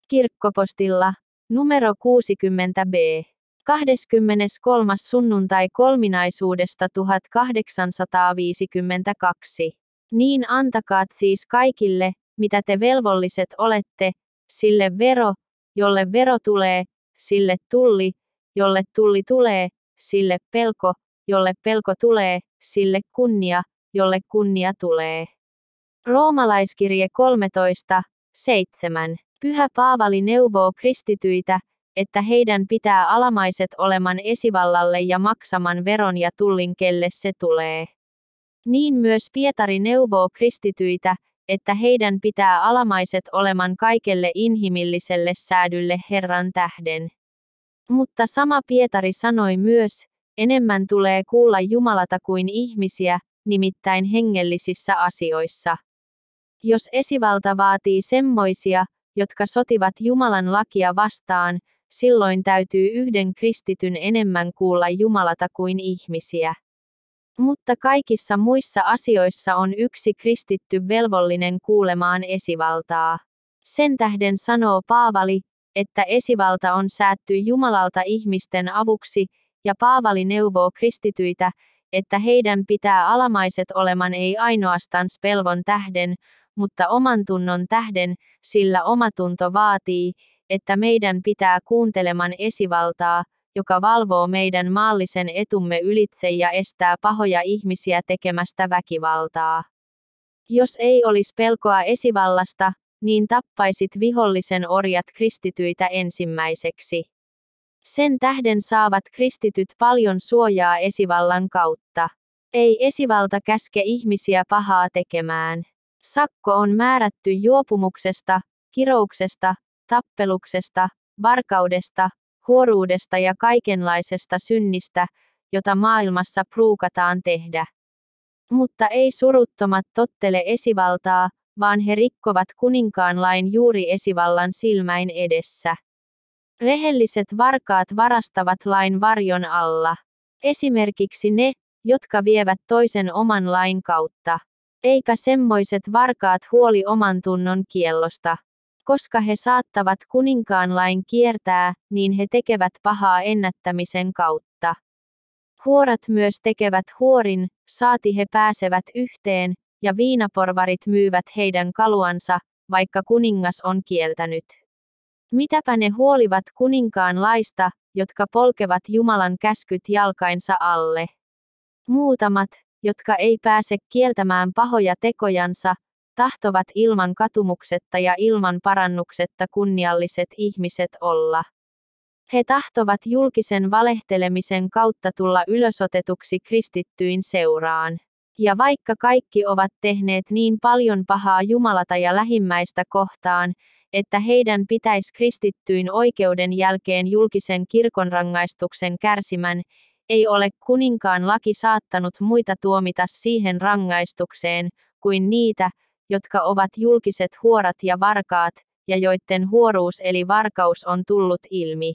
Kirkkopostilla, numero 60b. 23. sunnuntai kolminaisuudesta 1852. Niin antakaat siis kaikille, mitä te velvolliset olette, sille vero, jolle vero tulee, sille tulli, jolle tulli tulee, sille pelko, jolle pelko tulee, sille kunnia, jolle kunnia tulee. Roomalaiskirje 13:7. Pyhä Paavali neuvoo kristityitä, että heidän pitää alamaiset oleman esivallalle ja maksaman veron ja tullin kelle se tulee. Niin myös Pietari neuvoo kristityitä, että heidän pitää alamaiset oleman kaikelle inhimilliselle säädylle Herran tähden. Mutta sama Pietari sanoi myös, enemmän tulee kuulla Jumalata kuin ihmisiä, nimittäin hengellisissä asioissa. Jos esivalta vaatii semmoisia, jotka sotivat Jumalan lakia vastaan, silloin täytyy yhden kristityn enemmän kuulla Jumalata kuin ihmisiä. Mutta kaikissa muissa asioissa on yksi kristitty velvollinen kuulemaan esivaltaa. Sen tähden sanoo Paavali, että esivalta on säätty Jumalalta ihmisten avuksi, ja Paavali neuvoo kristityitä, että heidän pitää alamaiset oleman ei ainoastaan pelvon tähden, mutta omantunnon tähden, sillä omatunto vaatii, että meidän pitää kuunteleman esivaltaa, joka valvoo meidän maallisen etumme ylitse ja estää pahoja ihmisiä tekemästä väkivaltaa. Jos ei olisi pelkoa esivallasta, niin tappaisit vihollisen orjat kristityitä ensimmäiseksi. Sen tähden saavat kristityt paljon suojaa esivallan kautta. Ei esivalta käske ihmisiä pahaa tekemään. Sakko on määrätty juopumuksesta, kirouksesta, tappeluksesta, varkaudesta, huoruudesta ja kaikenlaisesta synnistä, jota maailmassa pruukataan tehdä. Mutta ei suruttomat tottele esivaltaa, vaan he rikkovat kuninkaan lain juuri esivallan silmäin edessä. Rehelliset varkaat varastavat lain varjon alla. Esimerkiksi ne, jotka vievät toisen oman lain kautta. Eipä semmoiset varkaat huoli oman tunnon kiellosta. Koska he saattavat kuninkaan lain kiertää, niin he tekevät pahaa ennättämisen kautta. Huorat myös tekevät huorin, saati he pääsevät yhteen, ja viinaporvarit myyvät heidän kaluansa, vaikka kuningas on kieltänyt. Mitäpä ne huolivat kuninkaan laista, jotka polkevat Jumalan käskyt jalkainsa alle. Muutamat, jotka ei pääse kieltämään pahoja tekojansa, tahtovat ilman katumuksetta ja ilman parannuksetta kunnialliset ihmiset olla. He tahtovat julkisen valehtelemisen kautta tulla ylösotetuksi kristittyyn seuraan. Ja vaikka kaikki ovat tehneet niin paljon pahaa Jumalata ja lähimmäistä kohtaan, että heidän pitäisi kristittyyn oikeuden jälkeen julkisen kirkonrangaistuksen kärsimän, ei ole kuninkaan laki saattanut muita tuomita siihen rangaistukseen, kuin niitä, jotka ovat julkiset huorat ja varkaat, ja joiden huoruus eli varkaus on tullut ilmi.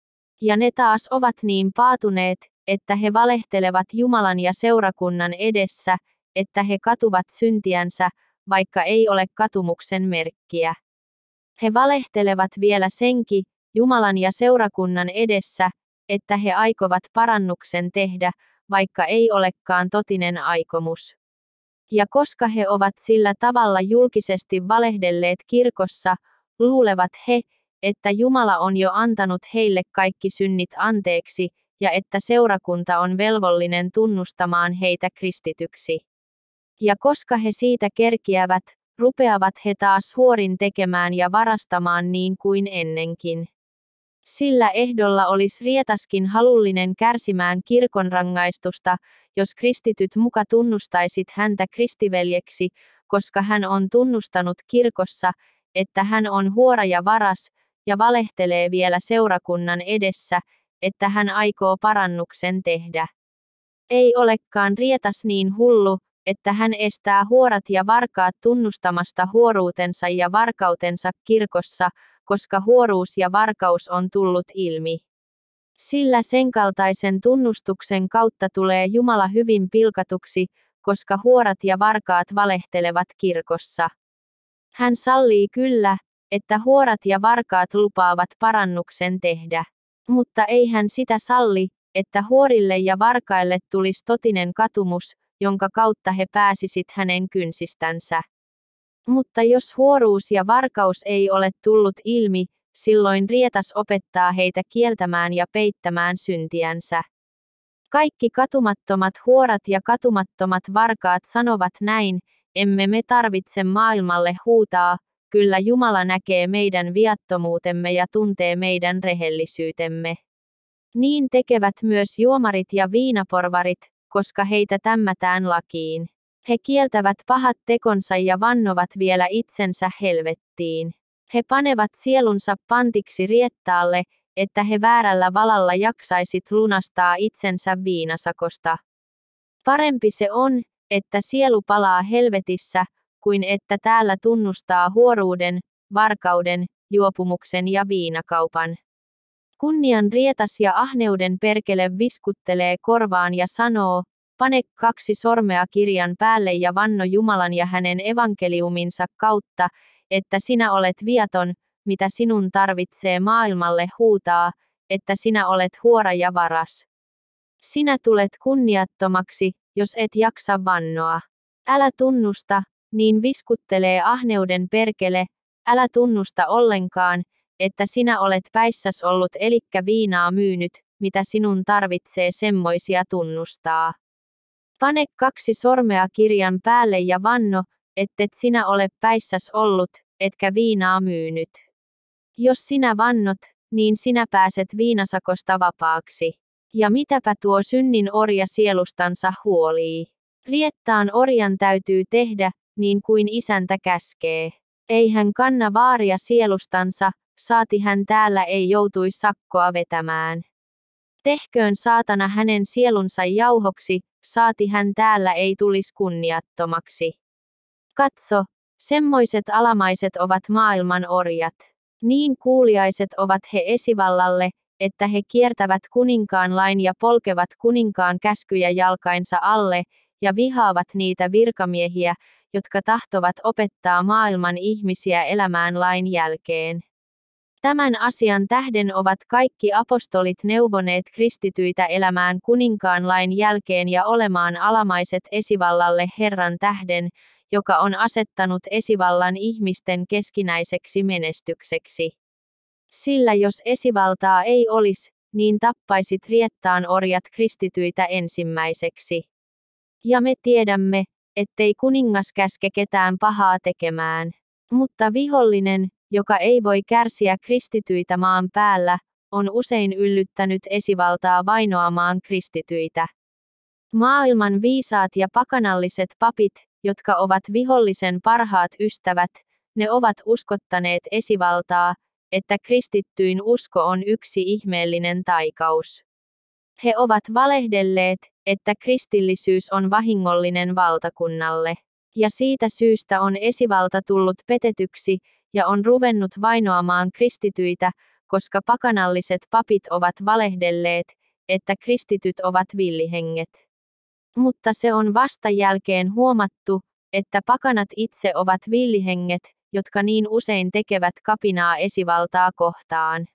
Ja ne taas ovat niin paatuneet, että he valehtelevat Jumalan ja seurakunnan edessä, että he katuvat syntiänsä, vaikka ei ole katumuksen merkkiä. He valehtelevat vielä senkin, Jumalan ja seurakunnan edessä, että he aikovat parannuksen tehdä, vaikka ei olekaan totinen aikomus. Ja koska he ovat sillä tavalla julkisesti valehdelleet kirkossa, luulevat he, että Jumala on jo antanut heille kaikki synnit anteeksi, ja että seurakunta on velvollinen tunnustamaan heitä kristityksi. Ja koska he siitä kerkiävät, rupeavat he taas huorin tekemään ja varastamaan niin kuin ennenkin. Sillä ehdolla olisi rietaskin halullinen kärsimään kirkonrangaistusta, jos kristityt muka tunnustaisit häntä kristiveljeksi, koska hän on tunnustanut kirkossa, että hän on huora ja varas, ja valehtelee vielä seurakunnan edessä, että hän aikoo parannuksen tehdä. Ei olekaan rietas niin hullu, että hän estää huorat ja varkaat tunnustamasta huoruutensa ja varkautensa kirkossa, koska huoruus ja varkaus on tullut ilmi. Sillä senkaltaisen tunnustuksen kautta tulee Jumala hyvin pilkatuksi, koska huorat ja varkaat valehtelevat kirkossa. Hän sallii kyllä, että huorat ja varkaat lupaavat parannuksen tehdä. Mutta ei hän sitä salli, että huorille ja varkaille tulisi totinen katumus, jonka kautta he pääsisit hänen kynsistänsä. Mutta jos huoruus ja varkaus ei ole tullut ilmi, silloin rietas opettaa heitä kieltämään ja peittämään syntiänsä. Kaikki katumattomat huorat ja katumattomat varkaat sanovat näin, emme me tarvitse maailmalle huutaa, kyllä Jumala näkee meidän viattomuutemme ja tuntee meidän rehellisyytemme. Niin tekevät myös juomarit ja viinaporvarit, koska heitä tämmätään lakiin. He kieltävät pahat tekonsa ja vannovat vielä itsensä helvettiin. He panevat sielunsa pantiksi riettaalle, että he väärällä valalla jaksaisit lunastaa itsensä viinasakosta. Parempi se on, että sielu palaa helvetissä, kuin että täällä tunnustaa huoruuden, varkauden, juopumuksen ja viinakaupan. Kunnian rietas ja ahneuden perkele viskuttelee korvaan ja sanoo, pane 2 sormea kirjan päälle ja vanno Jumalan ja hänen evankeliuminsa kautta, että sinä olet viaton, mitä sinun tarvitsee maailmalle huutaa, että sinä olet huora ja varas. Sinä tulet kunniattomaksi, jos et jaksa vannoa. Älä tunnusta, niin viskuttelee ahneuden perkele, älä tunnusta ollenkaan, että sinä olet päissäs ollut elikkä viinaa myynyt, mitä sinun tarvitsee semmoisia tunnustaa. Pane 2 sormea kirjan päälle ja vanno, ettet sinä ole päissäs ollut, etkä viinaa myynyt. Jos sinä vannot, niin sinä pääset viinasakosta vapaaksi. Ja mitäpä tuo synnin orja sielustansa huolii? Riettaan orjan täytyy tehdä, niin kuin isäntä käskee. Ei hän kanna vaaria sielustansa, saati hän täällä ei joutuisi sakkoa vetämään. Tehköön saatana hänen sielunsa jauhoksi, saati hän täällä ei tulisi kunniattomaksi. Katso, semmoiset alamaiset ovat maailman orjat. Niin kuuliaiset ovat he esivallalle, että he kiertävät kuninkaan lain ja polkevat kuninkaan käskyjä jalkainsa alle, ja vihaavat niitä virkamiehiä, jotka tahtovat opettaa maailman ihmisiä elämään lain jälkeen. Tämän asian tähden ovat kaikki apostolit neuvoneet kristityitä elämään kuninkaan lain jälkeen ja olemaan alamaiset esivallalle Herran tähden, joka on asettanut esivallan ihmisten keskinäiseksi menestykseksi. Sillä jos esivaltaa ei olisi, niin tappaisit riettaan orjat kristityitä ensimmäiseksi. Ja me tiedämme, ettei kuningas käske ketään pahaa tekemään. Mutta vihollinen, joka ei voi kärsiä kristityitä maan päällä, on usein yllyttänyt esivaltaa vainoamaan kristityitä. Maailman viisaat ja pakanalliset papit, jotka ovat vihollisen parhaat ystävät, ne ovat uskottaneet esivaltaa, että kristittyyn usko on yksi ihmeellinen taikaus. He ovat valehdelleet, että kristillisyys on vahingollinen valtakunnalle. Ja siitä syystä on esivalta tullut petetyksi, ja on ruvennut vainoamaan kristityitä, koska pakanalliset papit ovat valehdelleet, että kristityt ovat villihenget. Mutta se on vasta jälkeen huomattu, että pakanat itse ovat villihenget, jotka niin usein tekevät kapinaa esivaltaa kohtaan.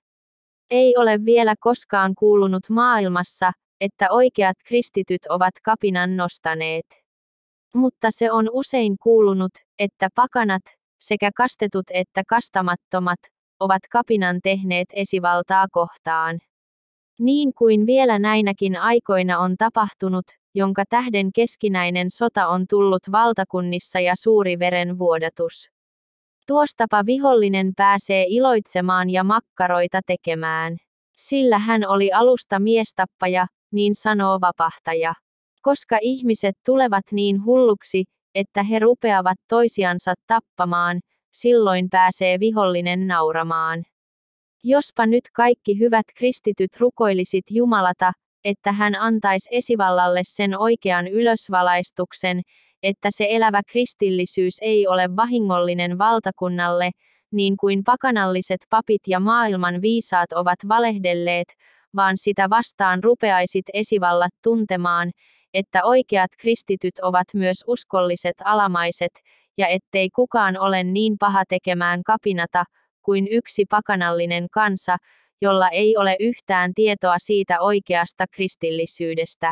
Ei ole vielä koskaan kuulunut maailmassa, että oikeat kristityt ovat kapinan nostaneet. Mutta se on usein kuulunut, että pakanat, sekä kastetut että kastamattomat, ovat kapinan tehneet esivaltaa kohtaan. Niin kuin vielä näinäkin aikoina on tapahtunut, jonka tähden keskinäinen sota on tullut valtakunnissa ja suuri verenvuodatus. Tuostapa vihollinen pääsee iloitsemaan ja makkaroita tekemään. Sillä hän oli alusta miestappaja, niin sanoo vapahtaja. Koska ihmiset tulevat niin hulluksi, että he rupeavat toisiansa tappamaan, silloin pääsee vihollinen nauramaan. Jospa nyt kaikki hyvät kristityt rukoilisit Jumalata, että hän antaisi esivallalle sen oikean ylösvalaistuksen, että se elävä kristillisyys ei ole vahingollinen valtakunnalle, niin kuin pakanalliset papit ja maailman viisaat ovat valehdelleet, vaan sitä vastaan rupeaisit esivallat tuntemaan, että oikeat kristityt ovat myös uskolliset alamaiset, ja ettei kukaan ole niin paha tekemään kapinata, kuin yksi pakanallinen kansa, jolla ei ole yhtään tietoa siitä oikeasta kristillisyydestä.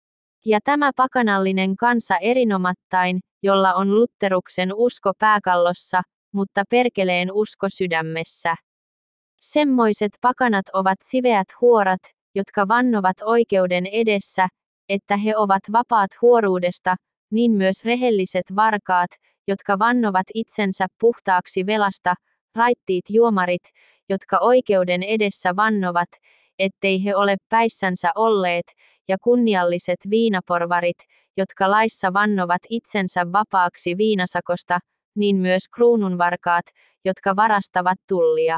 Ja tämä pakanallinen kansa erinomattain, jolla on Lutteruksen usko pääkallossa, mutta perkeleen usko sydämessä. Semmoiset pakanat ovat siveät huorat, jotka vannovat oikeuden edessä, että he ovat vapaat huoruudesta, niin myös rehelliset varkaat, jotka vannovat itsensä puhtaaksi velasta, raittiit juomarit, jotka oikeuden edessä vannovat, ettei he ole päissänsä olleet, ja kunnialliset viinaporvarit, jotka laissa vannovat itsensä vapaaksi viinasakosta, niin myös kruununvarkaat, jotka varastavat tullia.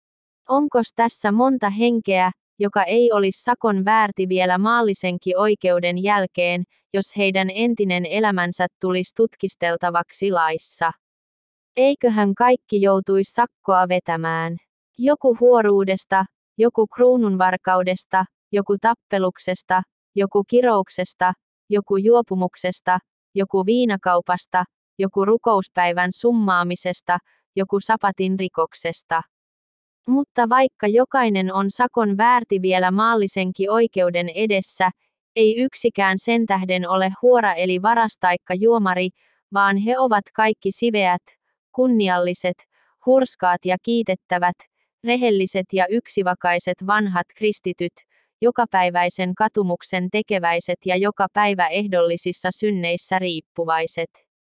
Onkos tässä monta henkeä, joka ei olisi sakon väärti vielä maallisenkin oikeuden jälkeen, jos heidän entinen elämänsä tulisi tutkisteltavaksi laissa? Eiköhän kaikki joutuisi sakkoa vetämään. Joku huoruudesta, joku kruununvarkaudesta, joku tappeluksesta, joku kirouksesta, joku juopumuksesta, joku viinakaupasta, joku rukouspäivän summaamisesta, joku sapatin rikoksesta. Mutta vaikka jokainen on sakon väärti vielä maallisenkin oikeuden edessä, ei yksikään sen tähden ole huora eli varastaikka juomari, vaan he ovat kaikki siveät, kunnialliset, hurskaat ja kiitettävät, rehelliset ja yksivakaiset vanhat kristityt, jokapäiväisen katumuksen tekeväiset ja joka päivä ehdollisissa synneissä riippuvaiset.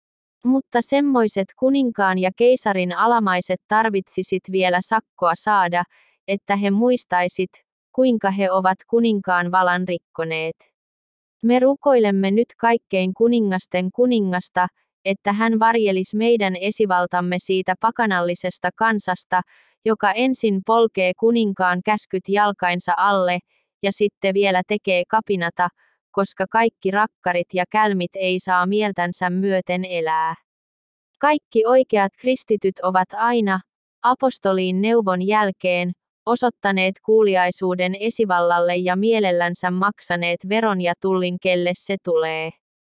Mutta semmoiset kuninkaan ja keisarin alamaiset tarvitsisit vielä sakkoa saada, että he muistaisit, kuinka he ovat kuninkaan valan rikkoneet. Me rukoilemme nyt kaikkein kuningasten kuningasta, että hän varjelis meidän esivaltamme siitä pakanallisesta kansasta, joka ensin polkee kuninkaan käskyt jalkainsa alle, ja sitten vielä tekee kapinata, koska kaikki rakkarit ja kälmit ei saa mieltänsä myöten elää. Kaikki oikeat kristityt ovat aina, apostoliin neuvon jälkeen, osoittaneet kuuliaisuuden esivallalle ja mielellänsä maksaneet veron ja tullin kelle se tulee.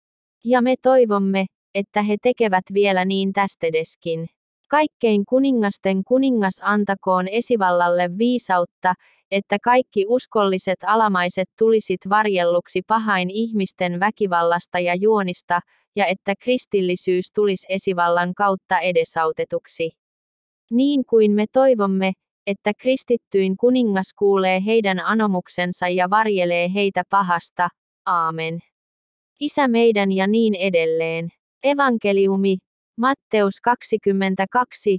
Ja me toivomme, että he tekevät vielä niin tästedeskin. Kaikkein kuningasten kuningas antakoon esivallalle viisautta, että kaikki uskolliset alamaiset tulisit varjelluksi pahain ihmisten väkivallasta ja juonista, ja että kristillisyys tulisi esivallan kautta edesautetuksi. Niin kuin me toivomme, että kristittyin kuningas kuulee heidän anomuksensa ja varjelee heitä pahasta. Aamen. Isä meidän ja niin edelleen. Evankeliumi, Matteus 22,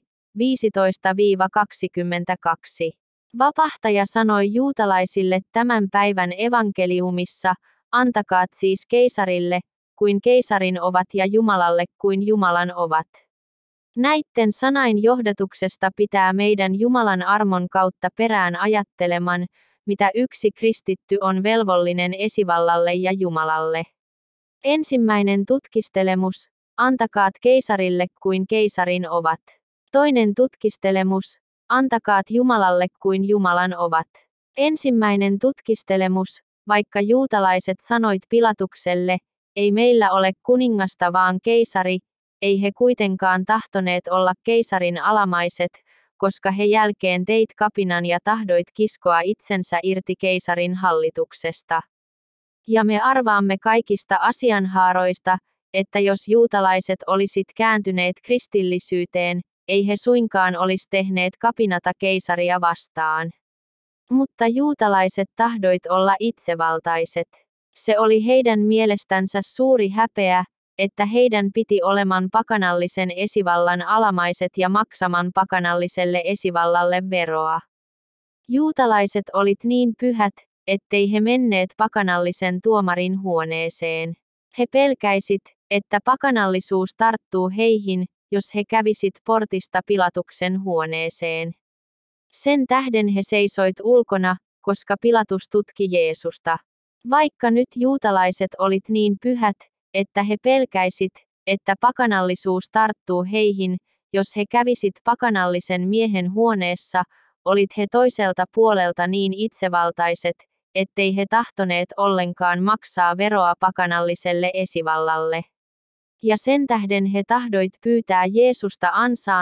15-22. Vapahtaja sanoi juutalaisille tämän päivän evankeliumissa, antakaat siis keisarille, kuin keisarin ovat ja Jumalalle kuin Jumalan ovat. Näitten sanain johdatuksesta pitää meidän Jumalan armon kautta perään ajatteleman, mitä yksi kristitty on velvollinen esivallalle ja Jumalalle. Ensimmäinen tutkistelemus, antakaat keisarille kuin keisarin ovat. Toinen tutkistelemus, antakaat Jumalalle kuin Jumalan ovat. Ensimmäinen tutkistelemus, vaikka juutalaiset sanoit Pilatukselle, ei meillä ole kuningasta vaan keisari, ei he kuitenkaan tahtoneet olla keisarin alamaiset, koska he jälkeen teit kapinan ja tahdoit kiskoa itsensä irti keisarin hallituksesta. Ja me arvaamme kaikista asianhaaroista, että jos juutalaiset olisit kääntyneet kristillisyyteen, ei he suinkaan olisi tehneet kapinata keisaria vastaan. Mutta juutalaiset tahdoit olla itsevaltaiset. Se oli heidän mielestänsä suuri häpeä, että heidän piti oleman pakanallisen esivallan alamaiset ja maksaman pakanalliselle esivallalle veroa. Juutalaiset olit niin pyhät, ettei he menneet pakanallisen tuomarin huoneeseen. He pelkäisit, että pakanallisuus tarttuu heihin, jos he kävisit portista Pilatuksen huoneeseen. Sen tähden he seisoit ulkona, koska Pilatus tutki Jeesusta. Vaikka nyt juutalaiset olit niin pyhät, että he pelkäisit, että pakanallisuus tarttuu heihin, jos he kävisit pakanallisen miehen huoneessa, olit he toiselta puolelta niin itsevaltaiset, ettei he tahtoneet ollenkaan maksaa veroa pakanalliselle esivallalle. Ja sen tähden he tahdoit pyytää Jeesusta ansaan,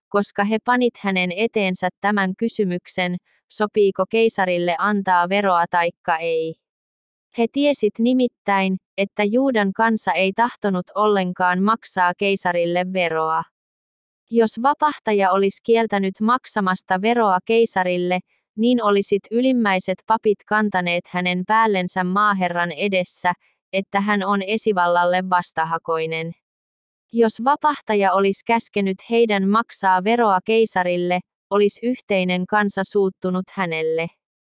koska he panit hänen eteensä tämän kysymyksen, sopiiko keisarille antaa veroa taikka ei. He tiesit nimittäin, että Juudan kansa ei tahtonut ollenkaan maksaa keisarille veroa. Jos vapahtaja olisi kieltänyt maksamasta veroa keisarille, niin olisit ylimmäiset papit kantaneet hänen päällensä maaherran edessä, että hän on esivallalle vastahakoinen. Jos vapahtaja olisi käskenyt heidän maksaa veroa keisarille, olisi yhteinen kansa suuttunut hänelle.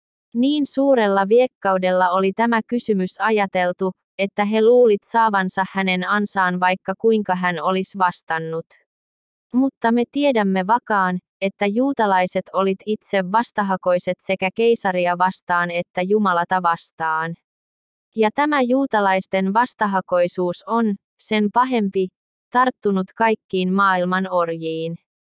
Niin suurella viekkaudella oli tämä kysymys ajateltu, että he luulit saavansa hänen ansaan vaikka kuinka hän olisi vastannut. Mutta me tiedämme vakaan, että juutalaiset olit itse vastahakoiset sekä keisaria vastaan että Jumalata vastaan. Ja tämä juutalaisten vastahakoisuus on, sen pahempi, tarttunut kaikkiin maailman orjiin.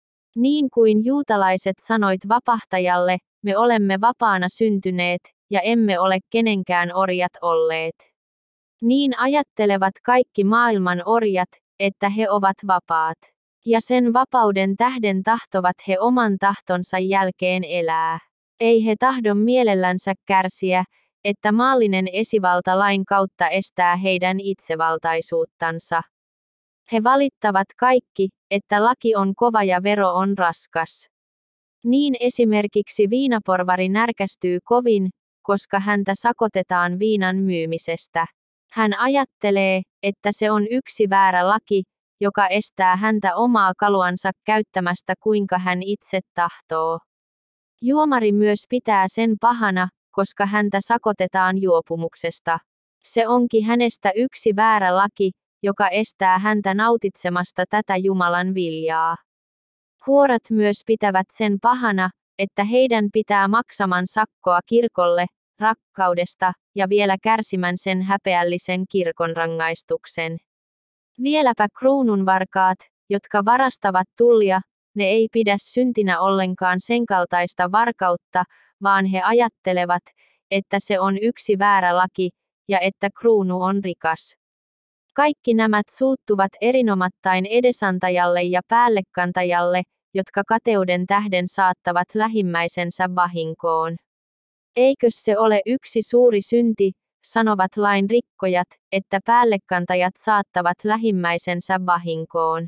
Niin kuin juutalaiset sanoit vapahtajalle, me olemme vapaana syntyneet, ja emme ole kenenkään orjat olleet. Niin ajattelevat kaikki maailman orjat, että he ovat vapaat. Ja sen vapauden tähden tahtovat he oman tahtonsa jälkeen elää. Ei he tahdon mielellänsä kärsiä, että maallinen esivalta lain kautta estää heidän itsevaltaisuuttansa. He valittavat kaikki, että laki on kova ja vero on raskas. Niin esimerkiksi viinaporvari närkästyy kovin, koska häntä sakotetaan viinan myymisestä. Hän ajattelee, että se on yksi väärä laki, joka estää häntä omaa kaluansa käyttämästä kuinka hän itse tahtoo. Juomari myös pitää sen pahana, koska häntä sakotetaan juopumuksesta. Se onkin hänestä yksi väärä laki, joka estää häntä nautitsemasta tätä Jumalan viljaa. Huorat myös pitävät sen pahana, että heidän pitää maksaman sakkoa kirkolle, rakkaudesta, ja vielä kärsimän sen häpeällisen kirkonrangaistuksen. Vieläpä kruununvarkaat, jotka varastavat tullia, ne ei pidä syntinä ollenkaan sen kaltaista varkautta, vaan he ajattelevat, että se on yksi väärä laki, ja että kruunu on rikas. Kaikki nämä suuttuvat erinomattain edesantajalle ja päällekantajalle, jotka kateuden tähden saattavat lähimmäisensä vahinkoon. Eikös se ole yksi suuri synti, sanovat lain rikkojat, että päällekantajat saattavat lähimmäisensä vahinkoon.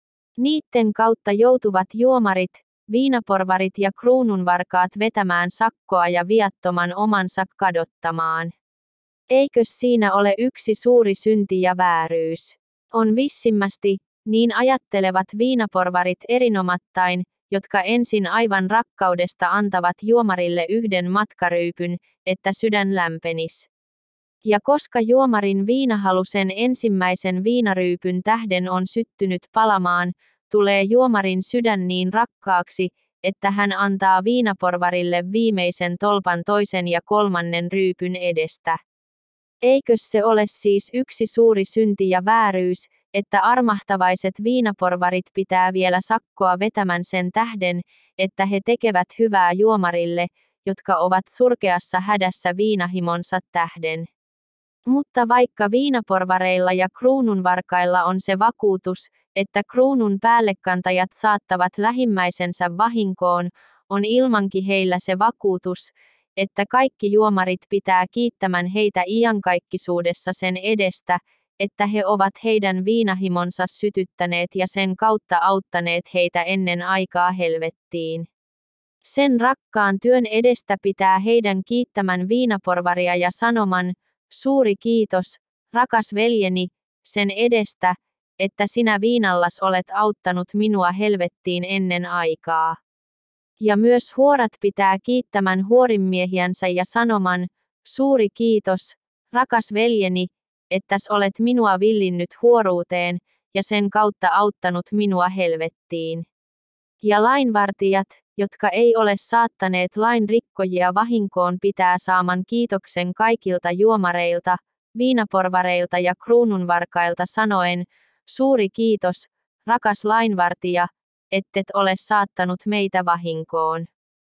Niitten kautta joutuvat juomarit, viinaporvarit ja kruununvarkaat vetämään sakkoa ja viattoman omansa kadottamaan. Eikös siinä ole yksi suuri synti ja vääryys? On vissimmästi, niin ajattelevat viinaporvarit erinomattain, jotka ensin aivan rakkaudesta antavat juomarille yhden matkaryypyn, että sydän lämpenis. Ja koska juomarin viinahalu sen ensimmäisen viinaryypyn tähden on syttynyt palamaan, tulee juomarin sydän niin rakkaaksi, että hän antaa viinaporvarille viimeisen tolpan toisen ja kolmannen ryypyn edestä. Eikös se ole siis yksi suuri synti ja vääryys, että armahtavaiset viinaporvarit pitää vielä sakkoa vetämän sen tähden, että he tekevät hyvää juomarille, jotka ovat surkeassa hädässä viinahimonsa tähden. Mutta vaikka viinaporvareilla ja kruununvarkailla on se vakuutus, että kruunun päällekantajat saattavat lähimmäisensä vahinkoon, on ilmankin heillä se vakuutus, että kaikki juomarit pitää kiittämän heitä iankaikkisuudessa sen edestä, että he ovat heidän viinahimonsa sytyttäneet ja sen kautta auttaneet heitä ennen aikaa helvettiin. Sen rakkaan työn edestä pitää heidän kiittämän viinaporvaria ja sanoman, suuri kiitos, rakas veljeni, sen edestä, että sinä viinallas olet auttanut minua helvettiin ennen aikaa. Ja myös huorat pitää kiittämän huorimiehiänsä ja sanoman, suuri kiitos, rakas veljeni, ettäs olet minua villinnyt huoruuteen, ja sen kautta auttanut minua helvettiin. Ja lainvartijat, jotka ei ole saattaneet lain rikkojia vahinkoon pitää saaman kiitoksen kaikilta juomareilta, viinaporvareilta ja kruununvarkailta sanoen, suuri kiitos, rakas lainvartija, ettet ole saattanut meitä vahinkoon.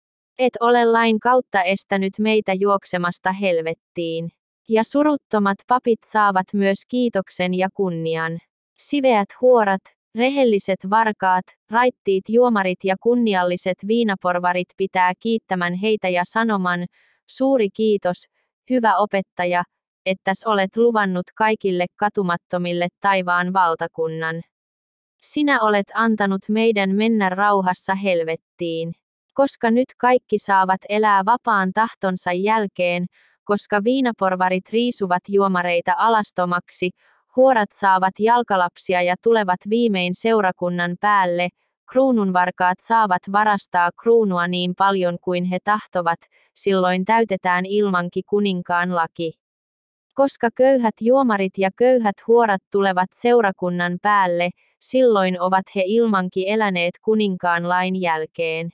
Et ole lain kautta estänyt meitä juoksemasta helvettiin. Ja suruttomat papit saavat myös kiitoksen ja kunnian. Siveät huorat, Rehelliset varkaat, raittiit juomarit ja kunnialliset viinaporvarit pitää kiittämän heitä ja sanoman, suuri kiitos, hyvä opettaja, ettäs olet luvannut kaikille katumattomille taivaan valtakunnan. Sinä olet antanut meidän mennä rauhassa helvettiin. Koska nyt kaikki saavat elää vapaan tahtonsa jälkeen, koska viinaporvarit riisuvat juomareita alastomaksi, huorat saavat jalkalapsia ja tulevat viimein seurakunnan päälle, kruununvarkaat saavat varastaa kruunua niin paljon kuin he tahtovat, silloin täytetään ilmankin kuninkaan laki. Koska köyhät juomarit ja köyhät huorat tulevat seurakunnan päälle, silloin ovat he ilmankin eläneet kuninkaan lain jälkeen.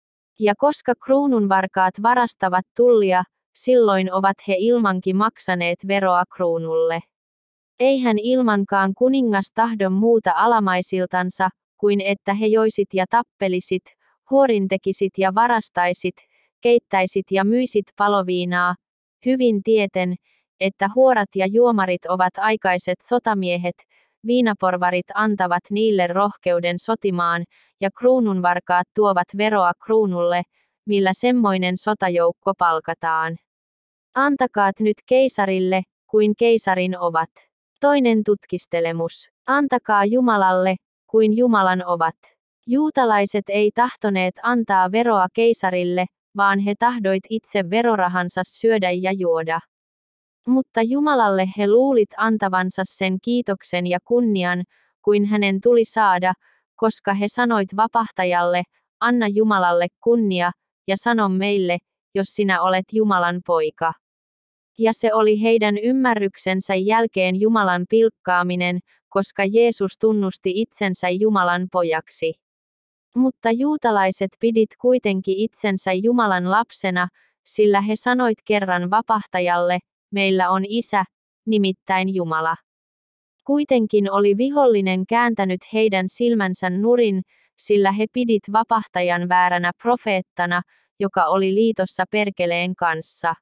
Ja koska kruununvarkaat varastavat tullia, silloin ovat he ilmankin maksaneet veroa kruunulle. Eihän ilmankaan kuningas tahdon muuta alamaisiltansa, kuin että he joisit ja tappelisit, huorintekisit ja varastaisit, keittäisit ja myisit paloviinaa, hyvin tieten, että huorat ja juomarit ovat aikaiset sotamiehet, viinaporvarit antavat niille rohkeuden sotimaan, ja kruununvarkaat tuovat veroa kruunulle, millä semmoinen sotajoukko palkataan. Antakaat nyt keisarille, kuin keisarin ovat. Toinen tutkistelemus. Antakaa Jumalalle, kuin Jumalan ovat. Juutalaiset ei tahtoneet antaa veroa keisarille, vaan he tahdoit itse verorahansa syödä ja juoda. Mutta Jumalalle he luulit antavansa sen kiitoksen ja kunnian, kuin hänen tuli saada, koska he sanoit vapahtajalle, anna Jumalalle kunnia, ja sano meille, jos sinä olet Jumalan poika. Ja se oli heidän ymmärryksensä jälkeen Jumalan pilkkaaminen, koska Jeesus tunnusti itsensä Jumalan pojaksi. Mutta juutalaiset pidit kuitenkin itsensä Jumalan lapsena, sillä he sanoit kerran vapahtajalle, meillä on isä, nimittäin Jumala. Kuitenkin oli vihollinen kääntänyt heidän silmänsä nurin, sillä he pidit vapahtajan vääränä profeettana, joka oli liitossa perkeleen kanssa.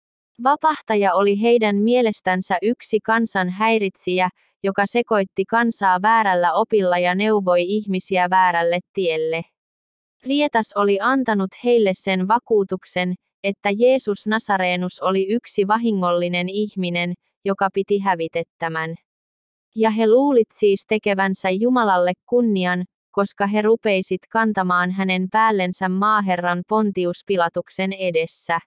Vapahtaja oli heidän mielestänsä yksi kansan häiritsijä, joka sekoitti kansaa väärällä opilla ja neuvoi ihmisiä väärälle tielle. Rietas oli antanut heille sen vakuutuksen, että Jeesus Nasarenus oli yksi vahingollinen ihminen, joka piti hävitettämän. Ja he luulit siis tekevänsä Jumalalle kunnian, koska he rupeisit kantamaan hänen päällensä maaherran Pontius Pilatuksen edessä.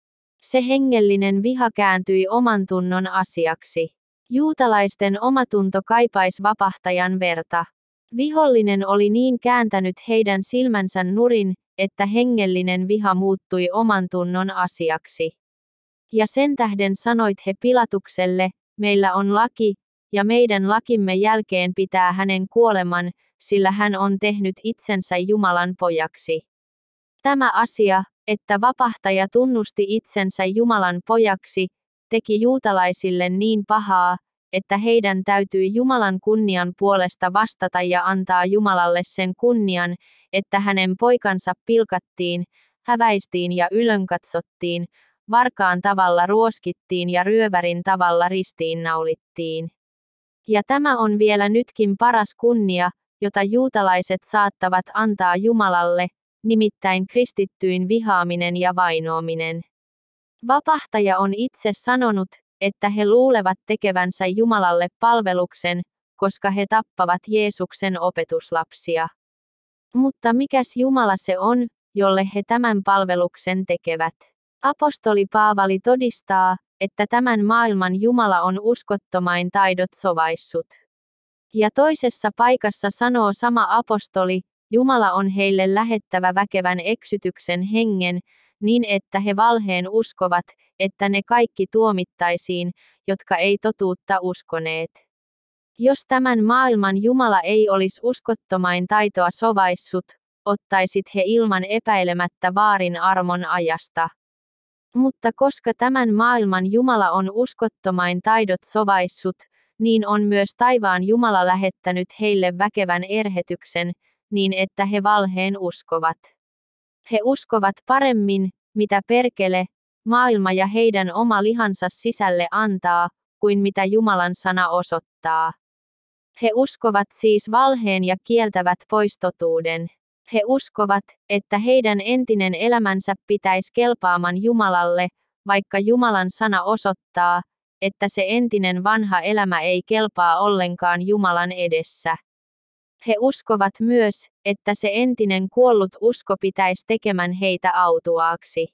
Se hengellinen viha kääntyi omantunnon asiaksi. Juutalaisten omatunto kaipaisi vapahtajan verta. Vihollinen oli niin kääntänyt heidän silmänsä nurin, että hengellinen viha muuttui omantunnon asiaksi. Ja sen tähden sanoit he Pilatukselle, meillä on laki, ja meidän lakimme jälkeen pitää hänen kuoleman, sillä hän on tehnyt itsensä Jumalan pojaksi. Tämä asia, että vapahtaja tunnusti itsensä Jumalan pojaksi, teki juutalaisille niin pahaa, että heidän täytyi Jumalan kunnian puolesta vastata ja antaa Jumalalle sen kunnian, että hänen poikansa pilkattiin, häväistiin ja ylönkatsottiin, varkaan tavalla ruoskittiin ja ryövärin tavalla ristiinnaulittiin. Ja tämä on vielä nytkin paras kunnia, jota juutalaiset saattavat antaa Jumalalle, nimittäin kristittyyn vihaaminen ja vainoaminen. Vapahtaja on itse sanonut, että he luulevat tekevänsä Jumalalle palveluksen, koska he tappavat Jeesuksen opetuslapsia. Mutta mikäs Jumala se on, jolle he tämän palveluksen tekevät? Apostoli Paavali todistaa, että tämän maailman Jumala on uskottomain taidot sovaissut. Ja toisessa paikassa sanoo sama apostoli, Jumala on heille lähettävä väkevän eksytyksen hengen, niin että he valheen uskovat, että ne kaikki tuomittaisiin, jotka ei totuutta uskoneet. Jos tämän maailman Jumala ei olisi uskottomain taitoa sovaissut, ottaisit he ilman epäilemättä vaarin armon ajasta. Mutta koska tämän maailman Jumala on uskottomain taidot sovaissut, niin on myös taivaan Jumala lähettänyt heille väkevän erhetyksen, niin että he valheen uskovat. He uskovat paremmin, mitä perkele, maailma ja heidän oma lihansa sisälle antaa, kuin mitä Jumalan sana osoittaa. He uskovat siis valheen ja kieltävät pois totuuden. He uskovat, että heidän entinen elämänsä pitäisi kelpaaman Jumalalle, vaikka Jumalan sana osoittaa, että se entinen vanha elämä ei kelpaa ollenkaan Jumalan edessä. He uskovat myös, että se entinen kuollut usko pitäisi tekemään heitä autuaaksi.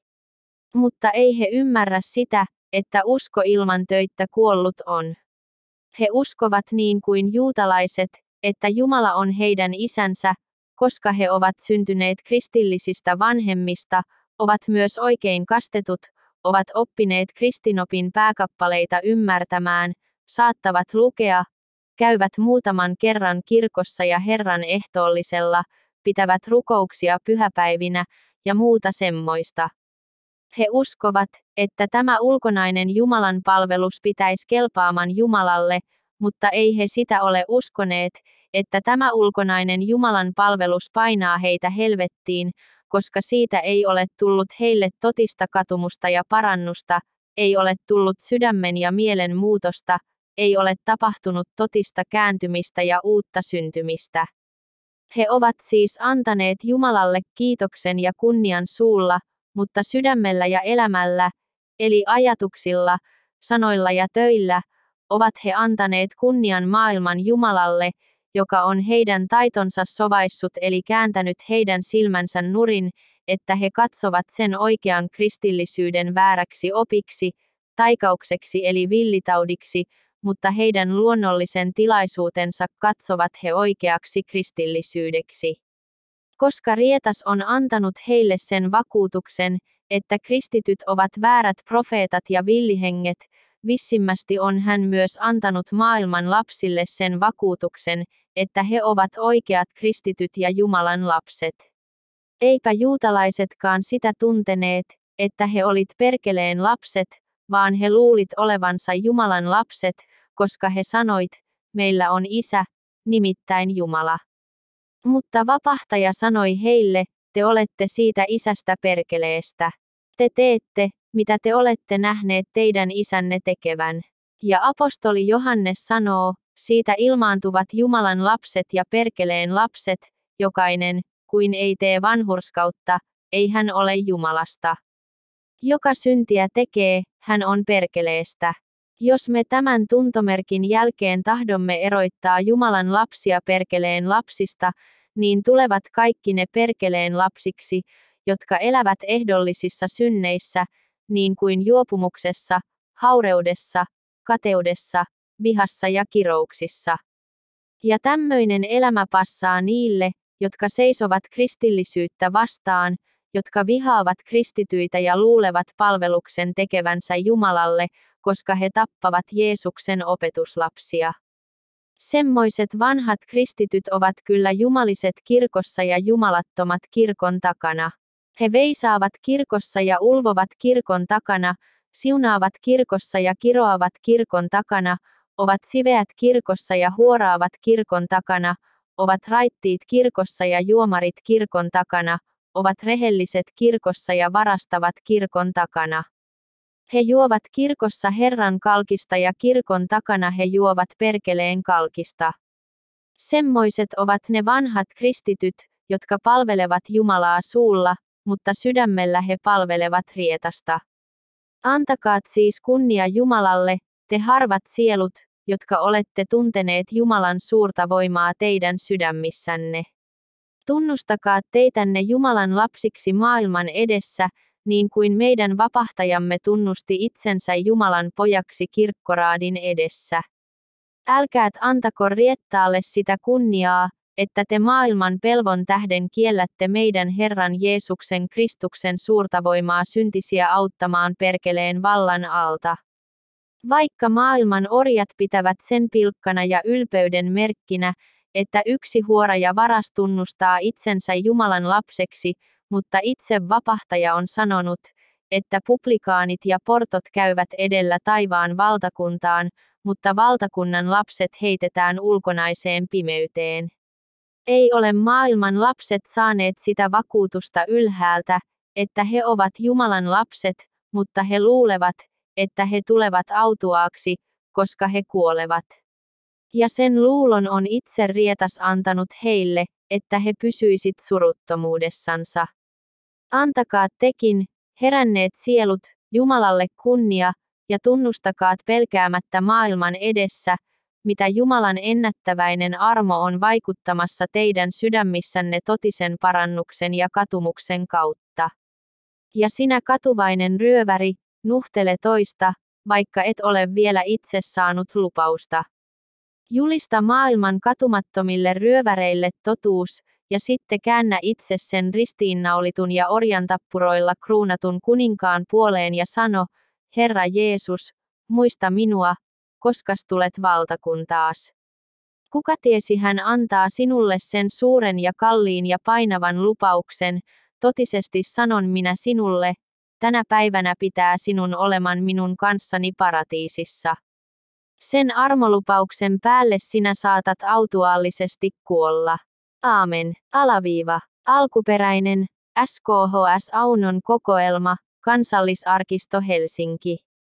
Mutta ei he ymmärrä sitä, että usko ilman töitä kuollut on. He uskovat niin kuin juutalaiset, että Jumala on heidän isänsä, koska he ovat syntyneet kristillisistä vanhemmista, ovat myös oikein kastetut, ovat oppineet kristinopin pääkappaleita ymmärtämään, saattavat lukea, käyvät muutaman kerran kirkossa ja Herran ehtoollisella, pitävät rukouksia pyhäpäivinä ja muuta semmoista. He uskovat, että tämä ulkonainen Jumalan palvelus pitäisi kelpaaman Jumalalle, mutta ei he sitä ole uskoneet, että tämä ulkonainen Jumalan palvelus painaa heitä helvettiin, koska siitä ei ole tullut heille totista katumusta ja parannusta, ei ole tullut sydämen ja mielen muutosta, ei ole tapahtunut totista kääntymistä ja uutta syntymistä. He ovat siis antaneet Jumalalle kiitoksen ja kunnian suulla, mutta sydämellä ja elämällä, eli ajatuksilla, sanoilla ja töillä, ovat he antaneet kunnian maailman Jumalalle, joka on heidän taitonsa sovaissut eli kääntänyt heidän silmänsä nurin, että he katsovat sen oikean kristillisyyden vääräksi opiksi, taikaukseksi eli villitaudiksi, mutta heidän luonnollisen tilaisuutensa katsovat he oikeaksi kristillisyydeksi. Koska Rietas on antanut heille sen vakuutuksen, että kristityt ovat väärät profeetat ja villihenget, vissimmästi on hän myös antanut maailman lapsille sen vakuutuksen, että he ovat oikeat kristityt ja Jumalan lapset. Eipä juutalaisetkaan sitä tunteneet, että he olit perkeleen lapset, vaan he luulit olevansa Jumalan lapset, koska he sanoit, meillä on isä, nimittäin Jumala. Mutta vapahtaja sanoi heille, te olette siitä isästä perkeleestä. Te teette, mitä te olette nähneet teidän isänne tekevän. Ja apostoli Johannes sanoo, siitä ilmaantuvat Jumalan lapset ja perkeleen lapset, jokainen, kuin ei tee vanhurskautta, ei hän ole Jumalasta. Joka syntiä tekee, hän on perkeleestä. Jos me tämän tuntomerkin jälkeen tahdomme erottaa Jumalan lapsia perkeleen lapsista, niin tulevat kaikki ne perkeleen lapsiksi, jotka elävät ehdollisissa synneissä, niin kuin juopumuksessa, haureudessa, kateudessa, vihassa ja kirouksissa. Ja tämmöinen elämä passaa niille, jotka seisovat kristillisyyttä vastaan, jotka vihaavat kristityitä ja luulevat palveluksen tekevänsä Jumalalle, koska he tappavat Jeesuksen opetuslapsia. Semmoiset vanhat kristityt ovat kyllä jumaliset kirkossa ja jumalattomat kirkon takana. He veisaavat kirkossa ja ulvovat kirkon takana, siunaavat kirkossa ja kiroavat kirkon takana, ovat siveät kirkossa ja huoraavat kirkon takana, ovat raittiit kirkossa ja juomarit kirkon takana, ovat rehelliset kirkossa ja varastavat kirkon takana. He juovat kirkossa Herran kalkista ja kirkon takana he juovat perkeleen kalkista. Semmoiset ovat ne vanhat kristityt, jotka palvelevat Jumalaa suulla, mutta sydämellä he palvelevat Rietasta. Antakaat siis kunnia Jumalalle, te harvat sielut, jotka olette tunteneet Jumalan suurta voimaa teidän sydämissänne. Tunnustakaa teitänne Jumalan lapsiksi maailman edessä, niin kuin meidän vapahtajamme tunnusti itsensä Jumalan pojaksi kirkkoraadin edessä. Älkäät antako Riettaalle sitä kunniaa, että te maailman pelvon tähden kiellätte meidän Herran Jeesuksen Kristuksen suurta voimaa syntisiä auttamaan perkeleen vallan alta. Vaikka maailman orjat pitävät sen pilkkana ja ylpeyden merkkinä, että yksi huora ja varas tunnustaa itsensä Jumalan lapseksi, mutta itse vapahtaja on sanonut, että publikaanit ja portot käyvät edellä taivaan valtakuntaan, mutta valtakunnan lapset heitetään ulkonaiseen pimeyteen. Ei ole maailman lapset saaneet sitä vakuutusta ylhäältä, että he ovat Jumalan lapset, mutta he luulevat, että he tulevat autuaaksi, koska he kuolevat. Ja sen luulon on itse rietas antanut heille, että he pysyisit suruttomuudessansa. Antakaa tekin, heränneet sielut, Jumalalle kunnia, ja tunnustakaat pelkäämättä maailman edessä, mitä Jumalan ennättäväinen armo on vaikuttamassa teidän sydämissänne totisen parannuksen ja katumuksen kautta. Ja sinä katuvainen ryöväri, nuhtele toista, vaikka et ole vielä itse saanut lupausta. Julista maailman katumattomille ryöväreille totuus, ja sitten käännä itse sen ristiinnaulitun ja orjantappuroilla kruunatun kuninkaan puoleen ja sano, Herra Jeesus, muista minua, koskas tulet valtakuntaas. Kuka tiesi hän antaa sinulle sen suuren ja kalliin ja painavan lupauksen, totisesti sanon minä sinulle, tänä päivänä pitää sinun oleman minun kanssani paratiisissa. Sen armolupauksen päälle sinä saatat autuaallisesti kuolla. Aamen. Alkuperäinen, SKHS Aunon kokoelma, Kansallisarkisto Helsinki.